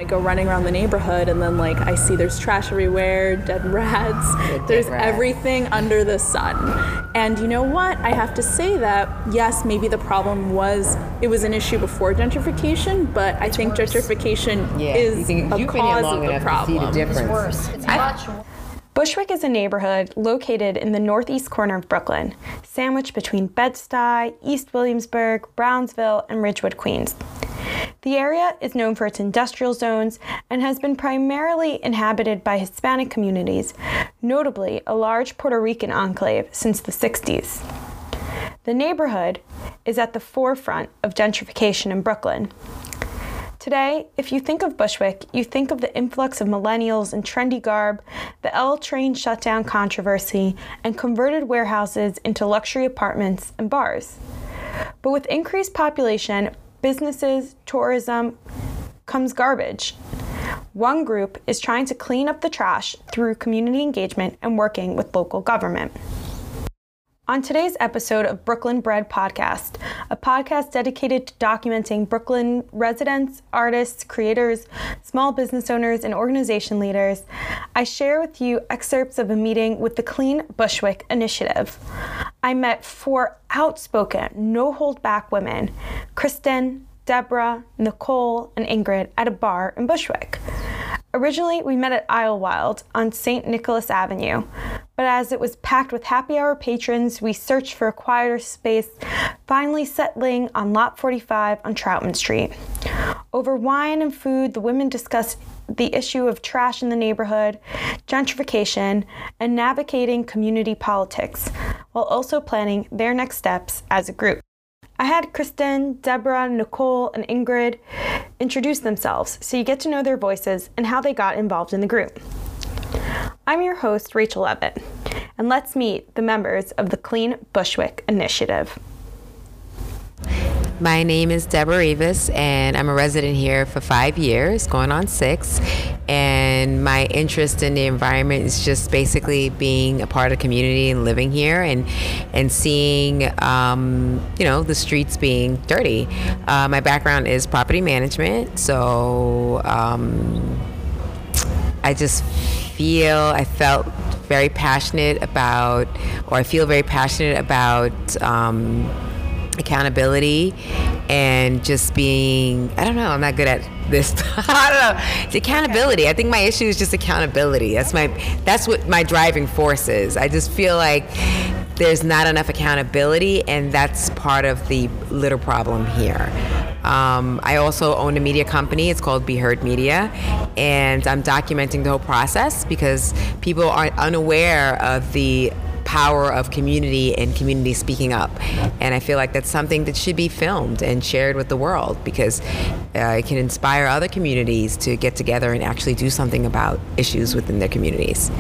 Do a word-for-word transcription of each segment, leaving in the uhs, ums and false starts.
go running around the neighborhood and then like I see there's trash everywhere, dead rats, Dead there's rats. everything under the sun. And you know what? I have to say that, yes, maybe the problem was, it was an issue before gentrification, but I think worse. gentrification Yeah, is you think a you've been here cause long of the enough to see the problem. difference. It's worse. It's I- much worse. Bushwick is a neighborhood located in the northeast corner of Brooklyn, sandwiched between Bed-Stuy, East Williamsburg, Brownsville, and Ridgewood, Queens. The area is known for its industrial zones and has been primarily inhabited by Hispanic communities, notably a large Puerto Rican enclave since the sixties. The neighborhood is at the forefront of gentrification in Brooklyn. Today, if you think of Bushwick, you think of the influx of millennials in trendy garb, the L train shutdown controversy, and converted warehouses into luxury apartments and bars. But with increased population, businesses, tourism, comes garbage. One group is trying to clean up the trash through community engagement and working with local government. On today's episode of Brooklyn Bred Podcast, a podcast dedicated to documenting Brooklyn residents, artists, creators, small business owners, and organization leaders, I share with you excerpts of a meeting with the Clean Bushwick Initiative. I met four outspoken, no-hold-back women, Kristen, Deborah, Nicole, and Ingrid, at a bar in Bushwick. Originally, we met at Idlewild on Saint Nicholas Avenue, but as it was packed with happy hour patrons, we searched for a quieter space, finally settling on Lot forty-five on Troutman Street. Over wine and food, the women discussed the issue of trash in the neighborhood, gentrification, and navigating community politics, while also planning their next steps as a group. I had Kristen, Deborah, Nicole, and Ingrid introduce themselves so you get to know their voices and how they got involved in the group. I'm your host, Rachel Levitt, and let's meet the members of the Clean Bushwick Initiative. My name is Deborah Rivas, and I'm a resident here for five years, going on six. And my interest in the environment is just basically being a part of the community and living here and and seeing, um, you know, the streets being dirty. Uh, my background is property management, so um, I just feel, I felt very passionate about, or I feel very passionate about um, accountability and just being, I don't know, I'm not good at this. I don't know. It's accountability. I think my issue is just accountability. That's my, that's what my driving force is. I just feel like there's not enough accountability, and that's part of the little problem here. Um, I also own a media company. It's called Be Heard Media, and I'm documenting the whole process because people are unaware of the power of community and community speaking up. And I feel like that's something that should be filmed and shared with the world because uh, it can inspire other communities to get together and actually do something about issues within their communities.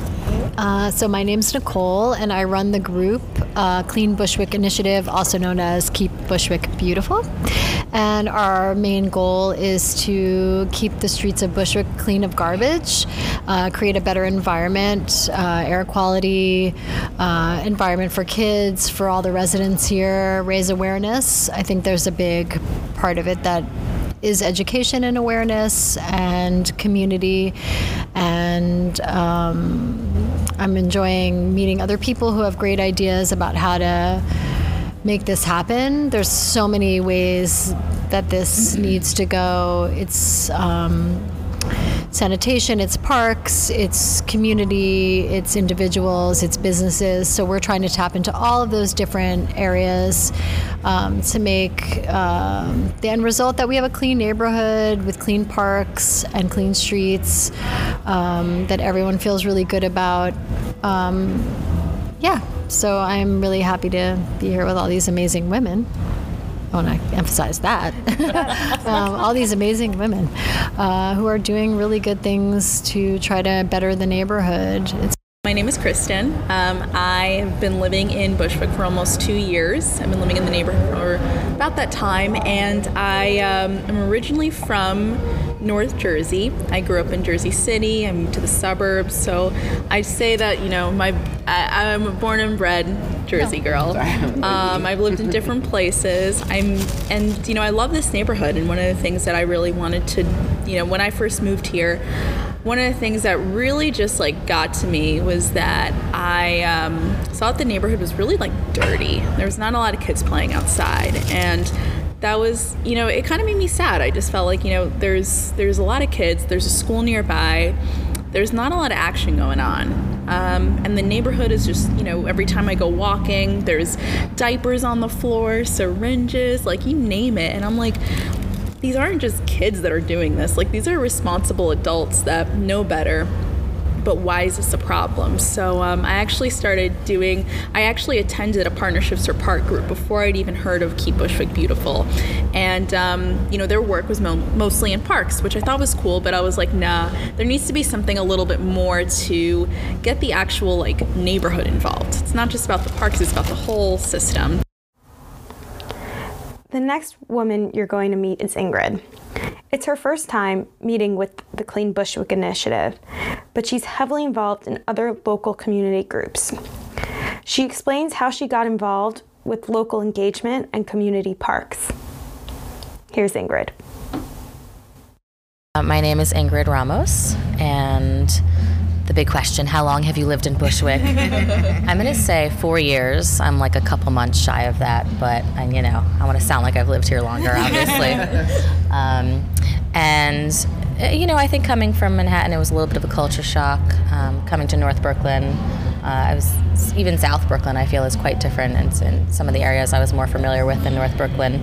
Uh, so my name's Nicole, and I run the group uh, Clean Bushwick Initiative, also known as Keep Bushwick Beautiful. And our main goal is to keep the streets of Bushwick clean of garbage, uh, create a better environment, uh, air quality, uh, environment for kids, for all the residents here, raise awareness. I think there's a big part of it that is education and awareness and community, and um, I'm enjoying meeting other people who have great ideas about how to make this happen. There's so many ways that this needs to go. It's um, sanitation, it's parks, it's community, it's individuals, it's businesses. So we're trying to tap into all of those different areas um, to make um, the end result that we have a clean neighborhood with clean parks and clean streets um, that everyone feels really good about. Um, yeah, so I'm really happy to be here with all these amazing women. I want to emphasize that. um, all these amazing women uh, who are doing really good things to try to better the neighborhood. It's My name is Kristen. Um, I have been living in Bushwick for almost two years. I've been living in the neighborhood for about that time, and I um, am originally from North Jersey. I grew up in Jersey City. I moved to the suburbs. So I'd say that, you know, my I, I'm a born and bred Jersey girl. Um, I've lived in different places. I'm, and, you know, I love this neighborhood. And one of the things that I really wanted to, you know, when I first moved here, one of the things that really just like got to me was that I um, saw that the neighborhood was really like dirty. There was not a lot of kids playing outside, and that was, you know, it kind of made me sad. I just felt like, you know, there's there's a lot of kids, there's a school nearby, there's not a lot of action going on. Um, and the neighborhood is just, you know, every time I go walking, there's diapers on the floor, syringes, like you name it. And I'm like, these aren't just kids that are doing this. Like, these are responsible adults that know better. But why is this a problem? So um, I actually started doing, I actually attended a Partnerships for Park group before I'd even heard of Keep Bushwick Beautiful. And, um, you know, their work was mo- mostly in parks, which I thought was cool, but I was like, nah, there needs to be something a little bit more to get the actual, like, neighborhood involved. It's not just about the parks, it's about the whole system. The next woman you're going to meet is Ingrid. It's her first time meeting with the Clean Bushwick Initiative, but she's heavily involved in other local community groups. She explains how she got involved with local engagement and community parks. Here's Ingrid. Uh, my name is Ingrid Ramos, and the big question, how long have you lived in Bushwick? I'm going to say four years. I'm like a couple months shy of that, but, and you know, I want to sound like I've lived here longer, obviously. um, and, you know, I think coming from Manhattan, it was a little bit of a culture shock. Um, coming to North Brooklyn, uh, I was, even South Brooklyn, I feel is quite different. And in some of the areas I was more familiar with than North Brooklyn.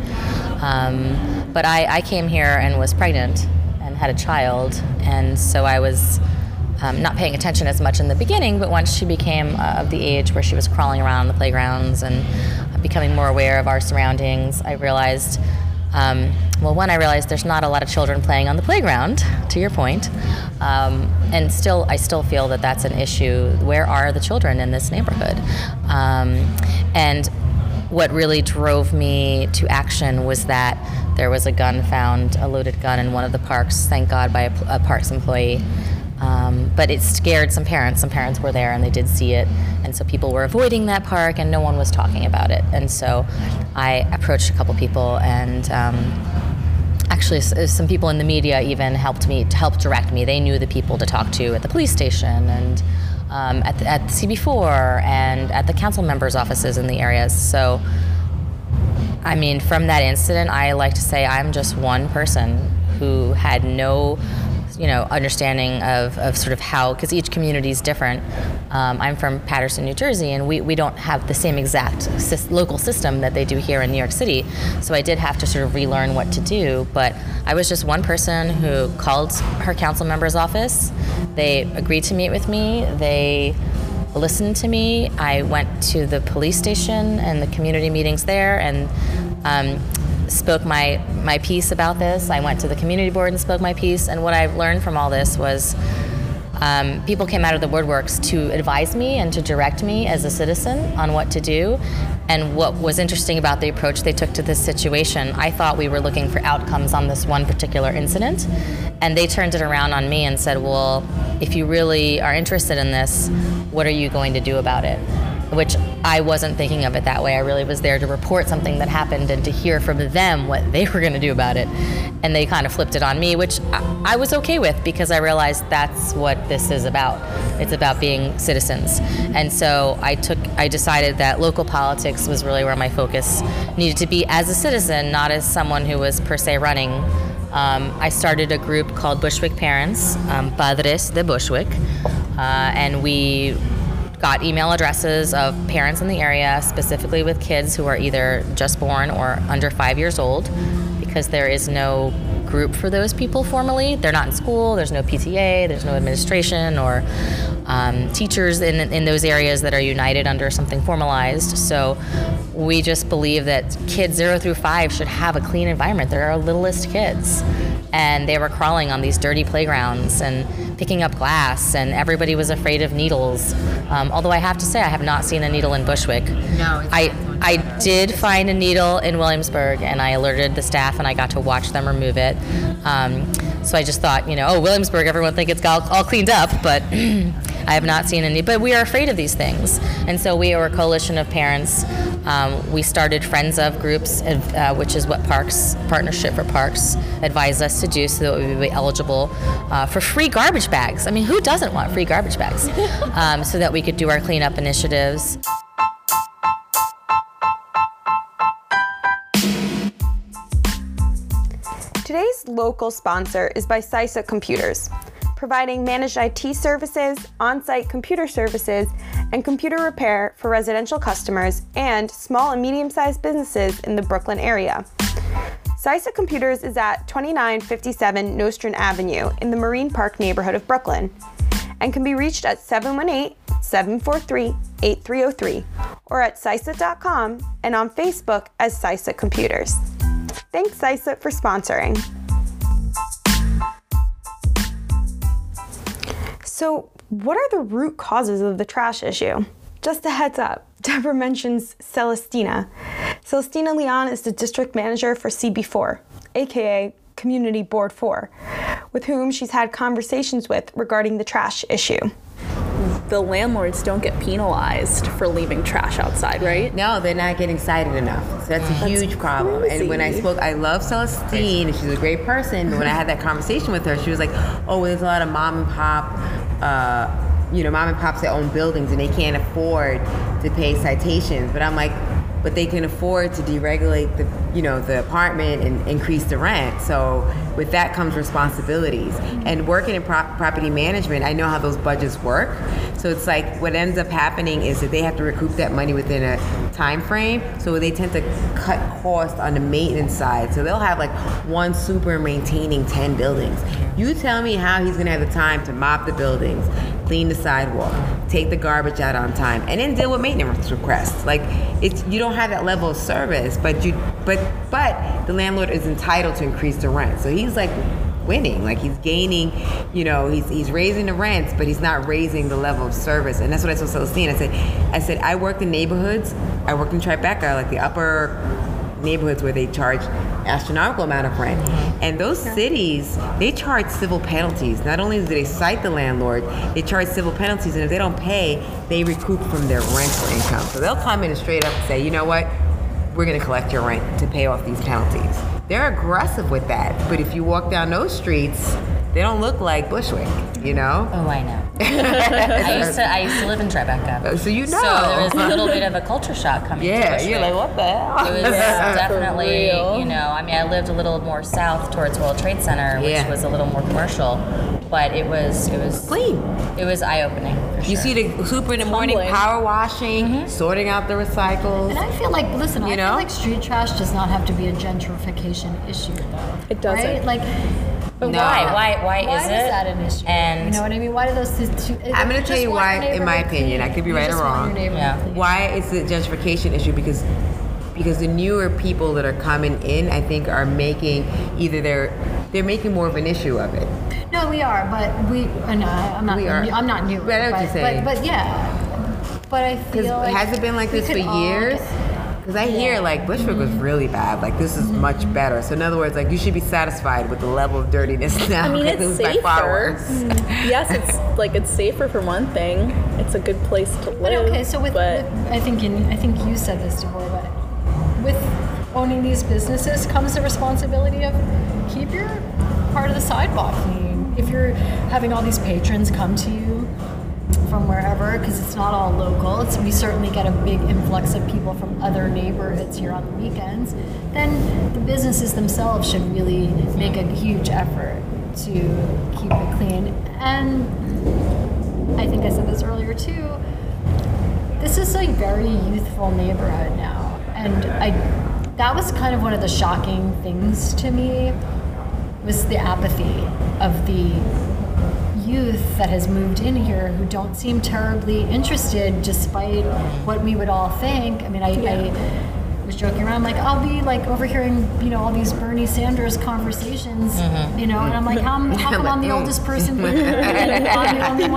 Um, but I, I came here and was pregnant and had a child, and so I was Um, not paying attention as much in the beginning, but once she became uh, of the age where she was crawling around the playgrounds and becoming more aware of our surroundings, I realized, um, well, one, I realized there's not a lot of children playing on the playground, to your point, um, and still, I still feel that that's an issue. Where are the children in this neighborhood? Um, and what really drove me to action was that there was a gun found, a loaded gun in one of the parks, thank God, by a, a parks employee. Um, but it scared some parents. Some parents were there and they did see it, and so people were avoiding that park and no one was talking about it. And so I approached a couple people, and um, actually some people in the media even helped me, to help direct me. They knew the people to talk to at the police station and um, at, the, at C B four and at the council members' offices in the areas. So, I mean, from that incident, I like to say I'm just one person who had no you know, understanding of, of sort of how, because each community is different. Um, I'm from Paterson, New Jersey, and we, we don't have the same exact sy- local system that they do here in New York City. So I did have to sort of relearn what to do, but I was just one person who called her council member's office. They agreed to meet with me. They listened to me. I went to the police station and the community meetings there, and um, spoke my, my piece about this. I went to the community board and spoke my piece, and what I've learned from all this was um, people came out of the woodworks to advise me and to direct me as a citizen on what to do. And what was interesting about the approach they took to this situation, I thought we were looking for outcomes on this one particular incident, and they turned it around on me and said, well, if you really are interested in this, what are you going to do about it? Which I wasn't thinking of it that way. I really was there to report something that happened and to hear from them what they were going to do about it. And they kind of flipped it on me, which I, I was okay with, because I realized that's what this is about. It's about being citizens. And so I took, I decided that local politics was really where my focus needed to be as a citizen, not as someone who was per se running. Um, I started a group called Bushwick Parents, um, Padres de Bushwick, uh, and we got email addresses of parents in the area, specifically with kids who are either just born or under five years old, because there is no group for those people formally. They're not in school, there's no P T A, there's no administration or um, teachers in, in those areas that are united under something formalized. So we just believe that kids zero through five should have a clean environment. They're our littlest kids. And they were crawling on these dirty playgrounds and picking up glass, and everybody was afraid of needles. Um, although I have to say, I have not seen a needle in Bushwick. No, it's I, not I did find a needle in Williamsburg, and I alerted the staff, and I got to watch them remove it. Um, so I just thought, you know, oh, Williamsburg, everyone think it's all, all cleaned up, but I have not seen any. But we are afraid of these things, and so we are a coalition of parents. Um, we started Friends of groups, uh, which is what Parks Partnership for Parks advised us to do, so that we would be eligible uh, for free garbage bags. I mean, who doesn't want free garbage bags? um, so that we could do our cleanup initiatives. Today's local sponsor is by CISA Computers, providing managed I T services, on-site computer services, and computer repair for residential customers and small and medium-sized businesses in the Brooklyn area. CISA Computers is at twenty-nine fifty-seven Nostrand Avenue in the Marine Park neighborhood of Brooklyn and can be reached at seven one eight, seven four three, eight three zero three or at cisa dot com and on Facebook as CISA Computers. Thanks, CISA, for sponsoring. So, what are the root causes of the trash issue? Just a heads up, Deborah mentions Celestina. Celestina Leon is the district manager for C B four, aka Community Board four, with whom she's had conversations with regarding the trash issue. The landlords don't get penalized for leaving trash outside, right? No, they're not getting cited enough. So that's a that's huge problem. crazy. And when I spoke, I love Celestine, and she's a great person, but when I had that conversation with her, she was like, oh, there's a lot of mom and pop, uh, you know, mom and pops that own buildings, and they can't afford to pay citations. But I'm like, but they can afford to deregulate the, you know, the apartment and increase the rent. So with that comes responsibilities. And working in pro- property management, I know how those budgets work. So it's like what ends up happening is that they have to recoup that money within a time frame. So they tend to cut costs on the maintenance side. So they'll have like one super maintaining ten buildings. You tell me how he's gonna have the time to mop the buildings, clean the sidewalk, take the garbage out on time, and then deal with maintenance requests. Like, it's, you don't have that level of service, but you, but but the landlord is entitled to increase the rent. So he's like winning, like he's gaining, you know, he's he's raising the rents, but he's not raising the level of service. And that's what I told Celestine. I said, I said I worked in neighborhoods. I worked in Tribeca, like the upper neighborhoods where they charge astronomical amount of rent. And those cities, they charge civil penalties. Not only do they cite the landlord, they charge civil penalties, and if they don't pay, they recoup from their rental income. So they'll come in and straight up say, you know what, we're gonna collect your rent to pay off these penalties. They're aggressive with that, but if you walk down those streets, they don't look like Bushwick, you know? Oh, I know. I used to I used to live in Tribeca. So you know. So there was a little bit of a culture shock coming yeah, to Bushwick. You're like, what the hell? It was definitely, you know, I mean, I lived a little more south towards World Trade Center, which yeah. was a little more commercial, but it was it was clean. It was eye-opening, for sure. You see the super in the morning, Humbling. power washing, Mm-hmm. sorting out the recycles. And I feel like, listen, You I know? feel like street trash does not have to be a gentrification issue, though. It doesn't. Right? Like, But No. why? Why? Why, why is is, it? that an issue? And you know what I mean? Why do those two? I'm going to tell you why, in my opinion. I could be You right or just want wrong. your neighborhood Yeah. clean. Why it's a gentrification issue? Because because the newer people that are coming in, I think, are making either they're they're making more of an issue of it. No, we are, but we. Uh, no, I'm not. We are. New, I'm not new. But I know what but, you're saying. But, but yeah. But I Because feel like has it been like we this for could all years? get- Because I hear like Bushwick was really bad. Like this is much better. So in other words, like you should be satisfied with the level of dirtiness now. I mean, because it's it was by far safer. worse. Yes, it's like it's safer for one thing. It's a good place to live. But okay, so with, but with I think in, I think you said this, Deborah, but with owning these businesses comes the responsibility of keep your part of the sidewalk clean. If you're having all these patrons come to you from wherever, because it's not all local, it's, we certainly get a big influx of people from other neighborhoods here on the weekends, then the businesses themselves should really make a huge effort to keep it clean. And I think I said this earlier too, this is a very youthful neighborhood now. And I that was kind of one of the shocking things to me, was the apathy of the youth that has moved in here who don't seem terribly interested, despite what we would all think. I mean, I, I was joking around, like, I'll be like overhearing, you know, all these Bernie Sanders conversations, Mm-hmm. you know, and I'm like, how, how come I'm the oldest person here? I'm the only one who's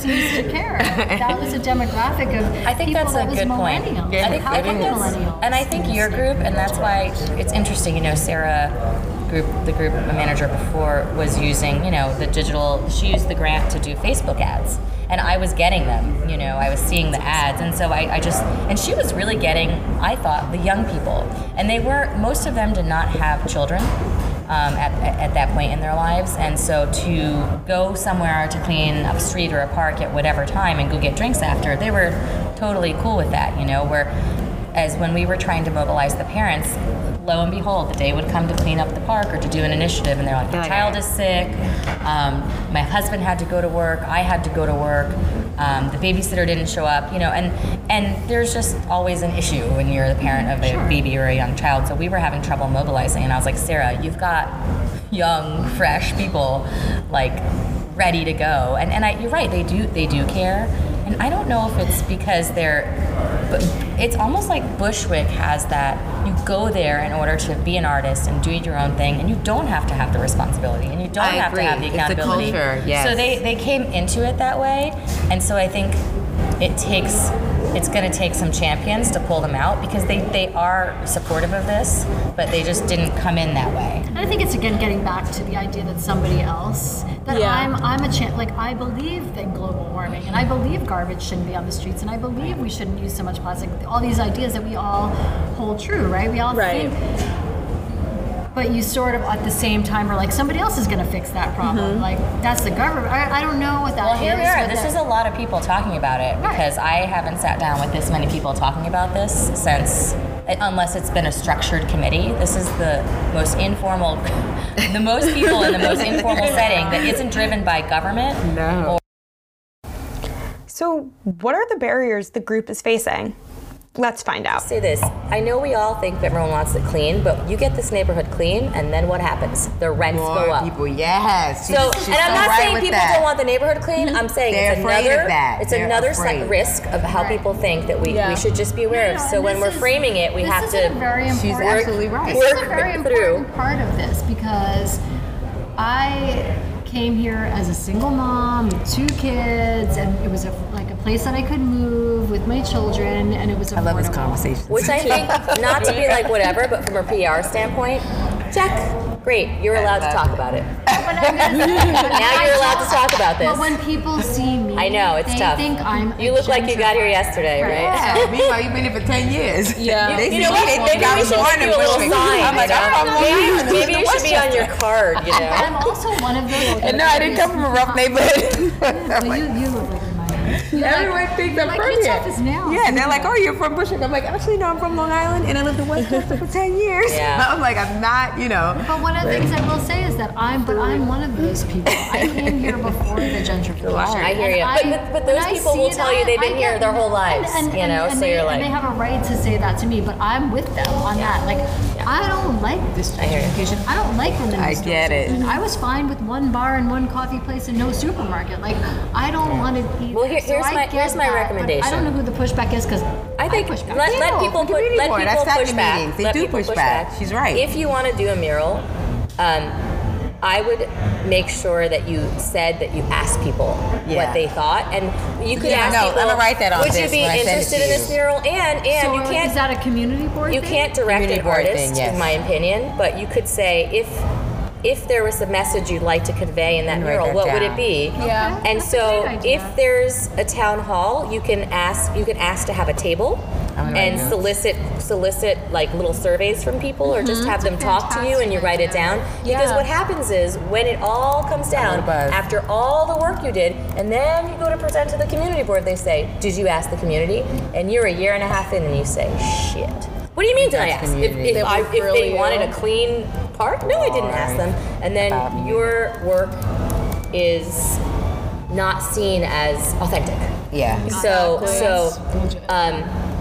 seems to care. That was a demographic of I think people that's that a was good point. millennials. I think, How I think come that's, millennials? and I think your group, and that's why it's interesting. You know, Sarah, group, the group manager before, was using, you know, the digital. She used the grant to do Facebook ads, and I was getting them. You know, I was seeing the ads, and so I, I just, and she was really getting, I thought, the young people, and they were, most of them did not have children. Um, at, at that point in their lives, and so to go somewhere to clean up a street or a park at whatever time and go get drinks after, they were totally cool with that, you know, where as when we were trying to mobilize the parents, lo and behold, the day would come to clean up the park or to do an initiative, and they're like, the child is sick, um, my husband had to go to work, I had to go to work, um, the babysitter didn't show up, you know, and and there's just always an issue when you're the parent of a sure. baby or a young child. So we were having trouble mobilizing, and I was like, Sarah, you've got young, fresh people like ready to go, and and I, you're right, they do they do care, and I don't know if it's because they're, but it's almost like Bushwick has that. You go there in order to be an artist and do your own thing, and you don't have to have the responsibility, and you don't I have agree. to have the accountability. It's a culture, yes. So they, they came into it that way, and so I think it takes it's going to take some champions to pull them out, because they, they are supportive of this, but they just didn't come in that way. And I think it's again getting back to the idea that somebody else, that Yeah. I'm I'm a champ. Like I believe that global warming, and I believe garbage shouldn't be on the streets, and I believe we shouldn't use so much plastic. All these ideas that we all hold true, right? We all Right. think. But you sort of at the same time are like, somebody else is going to fix that problem. Mm-hmm. Like that's the government. I, I don't know what that Well, is. here we are. but This that- is a lot of people talking about it, Right. because I haven't sat down with this many people talking about this since, unless it's been a structured committee. This is the most informal, the most people in the most informal setting that isn't driven by government. No. Or So, what are the barriers the group is facing? Let's find out. say this. I know we all think everyone wants it clean, but you get this neighborhood clean, and then what happens? The rents More go up. people, yes. So, She's- she's and I'm so not right saying with people that. don't want the neighborhood clean. I'm saying They're it's afraid another, of that. it's They're another afraid. si- risk of how Right. people think that we, Yeah. we should just be aware of. No, So and when this we're is- framing it, we this have is to. a very She's important, absolutely right. This is Work a very it through. important part of this, because I came here as a single mom with two kids, and it was a, like a place that I could move with my children, and it was affordable. I love this conversation. Which I think, not to be like whatever, but from a P R standpoint, check. Great, you're allowed to talk about it. But I'm gonna say- Now you're allowed to talk about this. But when people see me, I know, it's they tough. think I'm. a You look like you got here gentrifier. yesterday, right? Yeah, meanwhile, you've been here for ten years. Yeah. They You see know me, what? they Maybe think we I was should born just in do a little Bushwick. sign. I'm like, you know? I'm from Long maybe, Island. maybe it should be on your card, you know? I'm also one of those. And no, I didn't come from a rough neighborhood. Well, you, you look like a minor. Everyone thinks I'm like, from you're here. tough as nails. Yeah, and they're like, oh, you're from Bushwick. I'm like, actually, no, I'm from Long Island, and I lived in Westchester for ten years. Yeah. I'm like, I'm not, you know. But one of the things I will say is that I'm, but I'm one of those people. I came here before the gentrification. I hear you. And But- I- but- but when those I people see will tell you that, they've been I here get- their whole lives, and, and, you know, and, and so they, you're and they like- have a right to say that to me, but I'm with them on that. Like, I don't like this I hear you. gentrification. I don't like when the I new get stores it. open. I was fine with one bar and one coffee place and no supermarket. Like, I don't want it either. Well, here- So here's I my- get here's my that, but recommendation. I don't know who the pushback is, because I think push back. let, let People, people the put community let board, people I've sat push in back. meetings. They Let do people push back. She's right. If you want to do a mural, um, I would make sure that you said that you asked people Yeah. what they thought, and you could Yeah, ask no, people. I'm gonna write that on Would you this be when I send it interested to in this you. mural? And and So you can't. is that a community board You thing? can't direct Community an board artist, thing, yes. in my opinion, but you could say if if there was a message you'd like to convey in that Write mural, that what would down. it be? Yeah. And That's a so great idea. if there's a town hall, you can ask you can ask to have a table I'm gonna write and notes. solicit solicit like little surveys from people, or just have them talk to you and you write it down. Because Yeah. what happens is when it all comes down little buzz. after all the work you did, and then you go to present to the community board, they say, "Did you ask the community?" And you're a year and a half in, and you say, "Shit." What do you mean? Did I That's ask? If, community. if, They I, will if grill they you. wanted a clean park, no, I didn't ask them. And then About me. your work is not seen as authentic. Yeah. So, Exactly. so, um,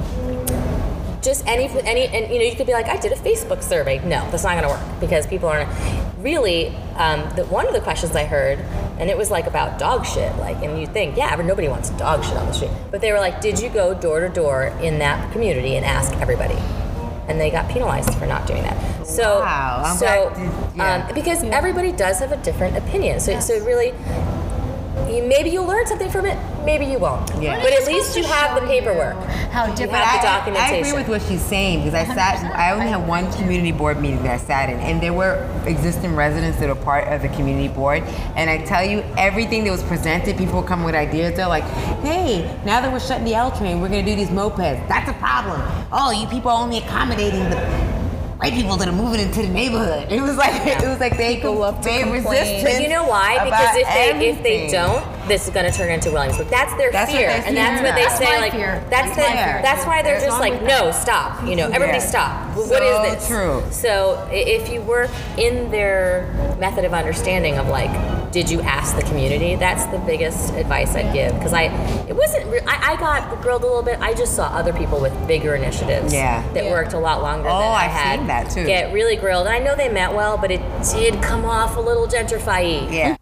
just any, any, and you know, you could be like, I did a Facebook survey. No, that's not going to work because people aren't really. Um, the, one of the questions I heard, and it was like about dog shit, like, and you think, yeah, but nobody wants dog shit on the street. But they were like, did you go door to door in that community and ask everybody? And they got penalized for not doing that. So, Wow, I'm so glad to- yeah. um, because everybody does have a different opinion. So, so really. You, maybe you'll learn something from it, maybe you won't. Yeah. But at least you have the paperwork. How You different. have the I, I documentation. agree with what she's saying because I sat. I only had one community board meeting that I sat in, and there were existing residents that were part of the community board. And I tell you, everything that was presented, people would come with ideas. They're like, "Hey, now that we're shutting the L train, we're going to do these mopeds. That's a problem. Oh, you people are only accommodating the white people that are moving into the neighborhood." It was like it was like they People love to they complain. resisted. But you know why? about Because if they if they everything. don't, this is going to turn into Williamsburg. That's their That's what fear, they're and that's fearing what they about. say. That's my Like fear. that's That's the, my fear. that's why they're There's just wrong like, with no, that. stop. You know, everybody Yeah. stop. What So is this? true. So i- if you work in their method of understanding of like, did you ask the community? That's the biggest advice I'd give because I, it wasn't. Re- I, I got grilled a little bit. I just saw other people with bigger initiatives. Yeah. That Yeah. worked a lot longer Oh, than I I've had. seen that, too. Get really grilled. And I know they meant well, but it did come off a little gentrify-y. Yeah.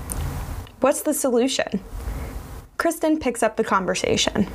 What's the solution? Kristen picks up the conversation.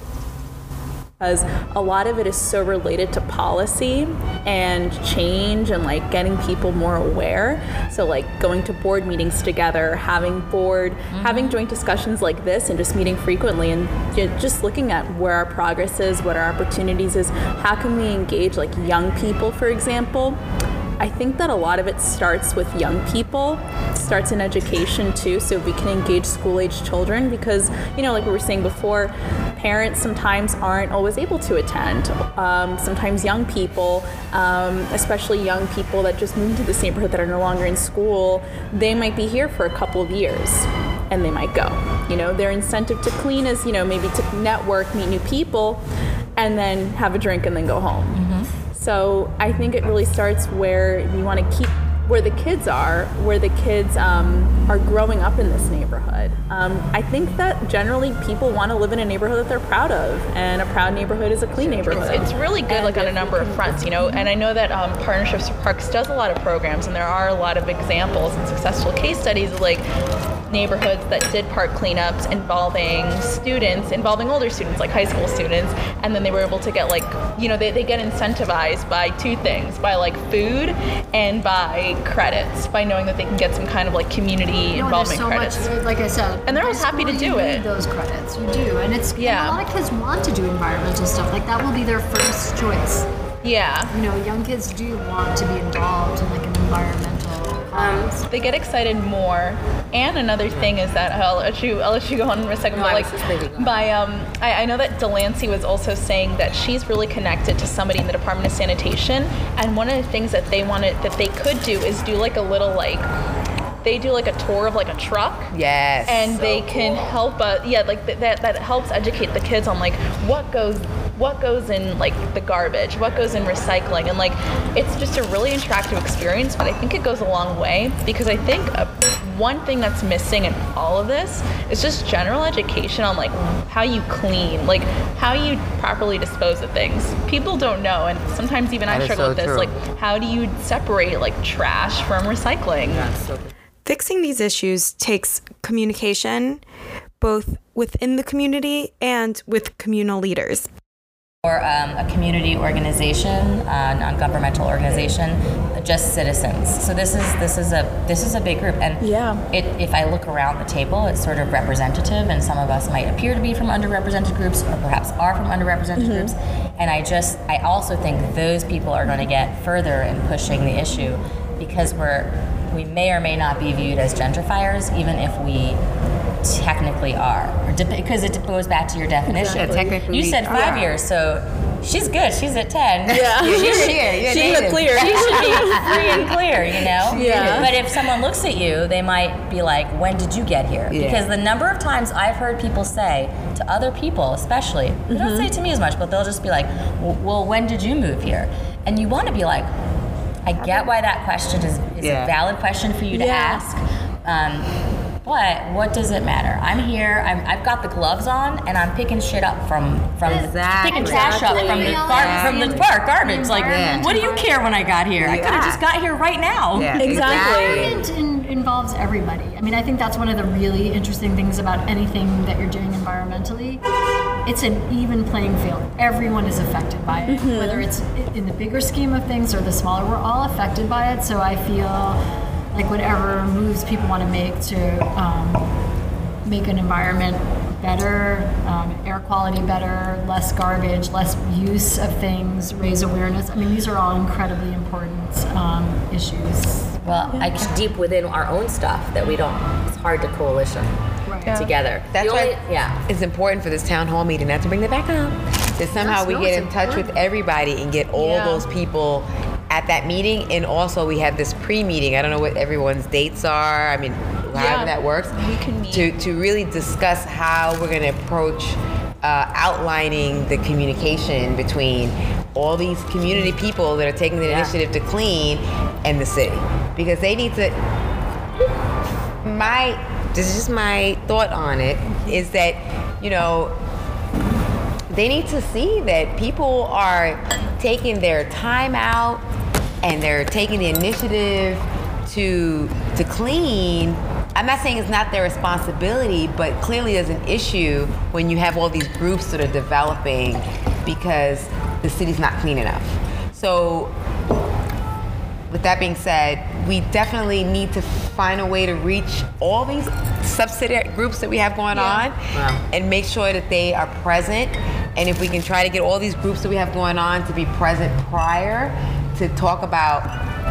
Because a lot of it is so related to policy and change and like getting people more aware. So like going to board meetings together, having board, mm-hmm. having joint discussions like this and just meeting frequently and you know, just looking at where our progress is, what our opportunities is, how can we engage like young people, for example. I think that a lot of it starts with young people, starts in education too, so we can engage school-age children because, you know, like we were saying before, parents sometimes aren't always able to attend. Um, sometimes young people, um, especially young people that just moved to this neighborhood that are no longer in school, they might be here for a couple of years and they might go. You know, their incentive to clean is, you know, maybe to network, meet new people, and then have a drink and then go home. Mm-hmm. So I think it really starts where you want to keep where the kids are, where the kids um, are growing up in this neighborhood. Um, I think that generally people want to live in a neighborhood that they're proud of, and a proud neighborhood is a clean neighborhood. It's, it's really good, like on a number of fronts, you know. And I know that um, Partnerships for Parks does a lot of programs, and there are a lot of examples and successful case studies of like neighborhoods that did park cleanups involving students, involving older students, like high school students, and then they were able to get like, you know, they, they get incentivized by two things, by like food and by credits, by knowing that they can get some kind of like community No, involvement there's so credits. much, like I said, And they're high always happy to school, do you it. need those credits, you do, and it's Yeah. and a lot of kids want to do environmental stuff. Like that will be their first choice. Yeah. You know, young kids do want to be involved in like an environmental. Um, They get excited more. And another thing is that I'll let you I'll let you go on in a second. No, but I like was just thinking. by um I, I know that Delancey was also saying that she's really connected to somebody in the Department of Sanitation, and one of the things that they wanted that they could do is do like a little like they do like a tour of like a truck. Yes. And they can help us yeah, like th- that that helps educate the kids on like what goes what goes in like the garbage, what goes in recycling, and like it's just a really interactive experience, but I think it goes a long way because I think uh, one thing that's missing in all of this is just general education on like how you clean, like how you properly dispose of things. People don't know, and sometimes even That I is struggle so with this, true. like how do you separate like trash from recycling? Fixing these issues takes communication, both within the community and with communal leaders. Or um, a community organization, a non-governmental organization, just citizens. So this is this is a this is a big group, and Yeah. it, if I look around the table, it's sort of representative, and some of us might appear to be from underrepresented groups, or perhaps are from underrepresented Mm-hmm. groups. And I just I also think those people are going to get further in pushing the issue because we're we may or may not be viewed as gentrifiers, even if we technically are, or de- because it goes back to your definition. Yeah, technically you said we five are. years, so she's good. She's at ten. Yeah. You're here. You're She's native. clear. She should be free and clear, you know? Yeah. But if someone looks at you, they might be like, when did you get here? Yeah. Because the number of times I've heard people say to other people, especially, they don't say it to me as much, but they'll just be like, "W- well, when did you move here? And you want to be like, I get why that question is, is Yeah. a valid question for you to Yeah. ask. Um, but what does it matter? I'm here. I'm, I've got the gloves on, and I'm picking shit up from from Exactly. picking trash up from the Exactly. gar- from the park garbage. Like, environment. what do you care when I got here? I could have Yeah. just got here right now. Yeah, Exactly. Environment in, involves everybody. I mean, I think that's one of the really interesting things about anything that you're doing environmentally. It's an even playing field. Everyone is affected by it, whether it's in the bigger scheme of things or the smaller. We're all affected by it. So I feel like whatever moves people want to make to um, make an environment better, um, air quality better, less garbage, less use of things, raise awareness. I mean, these are all incredibly important um, issues. Well, I can deep within our own stuff that we don't, it's hard to coalition Right. together. That's The why only- yeah. it's important for this town hall meeting, not to bring that back up, that somehow we no, get it's in touch with important. everybody and get all Yeah. those people at that meeting. And also we have this pre-meeting. I don't know what everyone's dates are. I mean, however Yeah. that works. We can meet. To, to really discuss how we're going to approach uh, outlining the communication between all these community people that are taking the Yeah. initiative to clean and the city. Because they need to, my, this is just my thought on it, is that, you know, they need to see that people are taking their time out and they're taking the initiative to to clean. I'm not saying it's not their responsibility, but clearly there's an issue when you have all these groups that are developing because the city's not clean enough. So with that being said, we definitely need to find a way to reach all these subsidiary groups that we have going on Wow. and make sure that they are present. And if we can try to get all these groups that we have going on to be present prior to talk about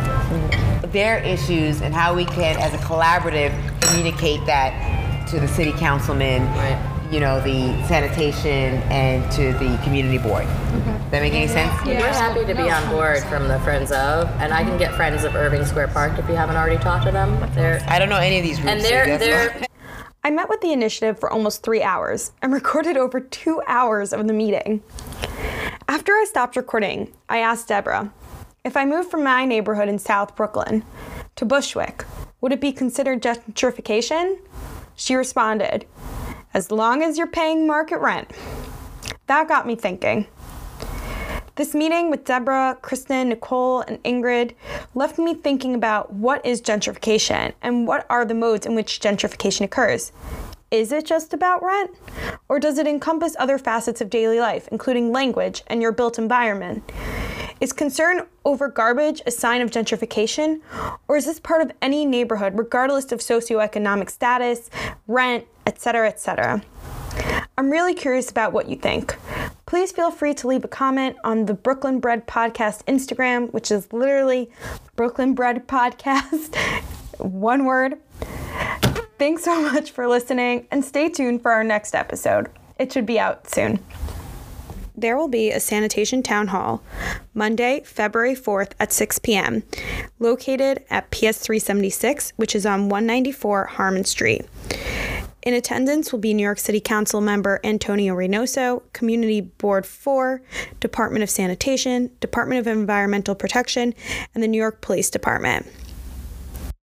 their issues and how we can, as a collaborative, communicate that to the city councilman, Right. you know, the sanitation, and to the community board. Does that make any sense? We're happy to be on board from the Friends of, and I can get Friends of Irving Square Park if you haven't already talked to them. They're I don't know any of these groups. and so they're that's they're why. I met with the initiative for almost three hours and recorded over two hours of the meeting. After I stopped recording, I asked Deborah, if I moved from my neighborhood in South Brooklyn to Bushwick, would it be considered gentrification? She responded, as long as you're paying market rent. That got me thinking. This meeting with Deborah, Kristen, Nicole, and Ingrid left me thinking about what is gentrification and what are the modes in which gentrification occurs. Is it just about rent? Or does it encompass other facets of daily life, including language and your built environment? Is concern over garbage a sign of gentrification? Or is this part of any neighborhood, regardless of socioeconomic status, rent, et cetera, et cetera? I'm really curious about what you think. Please feel free to leave a comment on the Brooklyn Bread Podcast Instagram, which is literally Brooklyn Bread Podcast, one word. Thanks so much for listening, and stay tuned for our next episode. It should be out soon. There will be a sanitation town hall Monday, February fourth at six p.m., located at P S three seventy-six, which is on one ninety-four Harmon Street. In attendance will be New York City Council member Antonio Reynoso, Community Board four, Department of Sanitation, Department of Environmental Protection, and the New York Police Department.